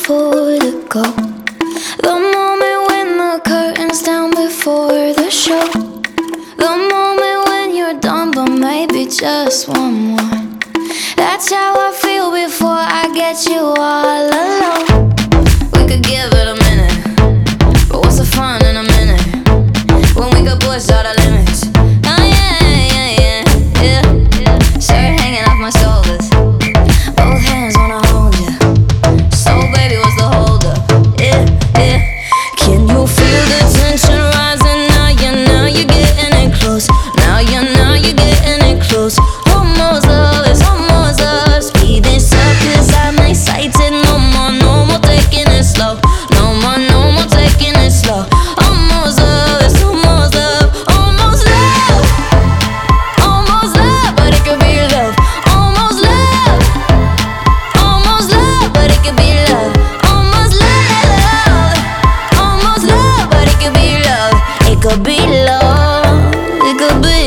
before the go. The moment when the curtain's down before the show. The moment when you're done, but maybe just one more. That's how I feel before I get you all alone. We could give it a minute, but what's the fun in a minute when we could push all the limits? Oh yeah, yeah, yeah, yeah, yeah. Shirt hanging off my shoulders, both hands wanna hold ya. So baby, what's the hold up? Yeah, yeah. Can you feel the tension rising now? Now you're getting it close. Now you're getting it close. Almost love, it's almost love. Speed this up 'cause I'm excited. No more taking it slow. No more taking it slow. Almost love, it's almost love. Almost love. Almost love, but it could be love. Almost love. Almost love, but it could be love. Almost love. Almost love, but it could be love. It could be love. It could be.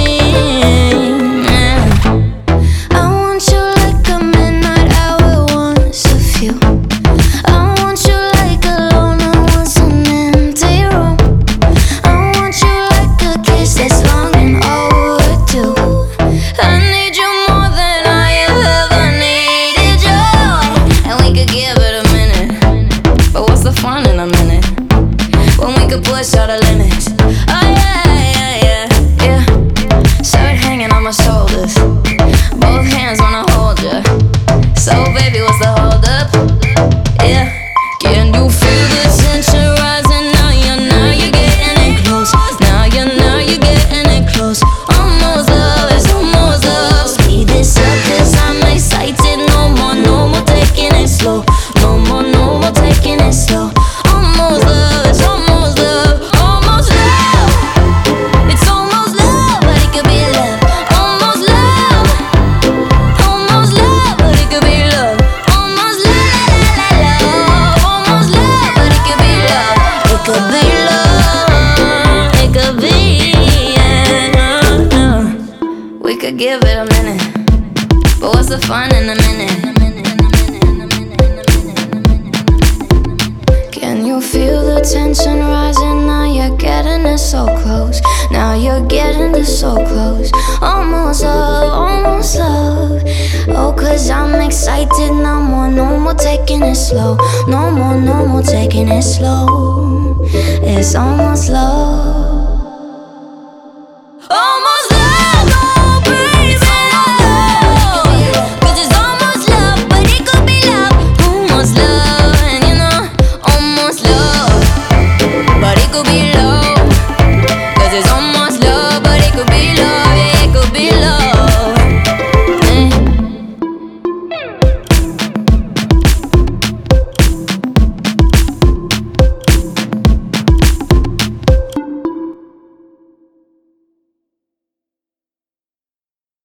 I want you like a midnight hour wants a few. I want you like a loner wants an empty room. I want you like a kiss that's long and overdue. I need you more than I have ever needed you. And we could give it a minute, but what's the fun in a minute when we could push all the limits? Oh yeah, yeah, yeah, yeah. Shirt hanging on my shoulders, both hands wanna hold ya. So baby, what's the hold up? Yeah. Can you feel the tension rising now? You're getting it close. Now you're getting it close. Almost love, it's almost love. Speed this up 'cause I'm excited. No more taking it slow. No more taking it slow. Almost love, it's almost love. Almost love. It's almost love, but it could be love. Almost love. Almost love, but it could be love. Almost love. Almost love, but it could be love. It could be love. It could be, yeah. We could give it a minute, but what's the fun in a minute? Can you feel the tension rising now? You're getting it so close. Now you're getting it so close. Almost love, almost love. Oh, 'cause I'm excited. No more taking it slow. No more taking it slow. It's almost love. Almost